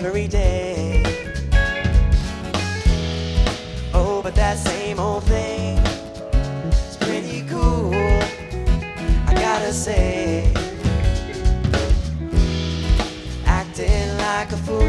every day. Oh, but that same old thing is pretty cool, I gotta say. Acting like a fool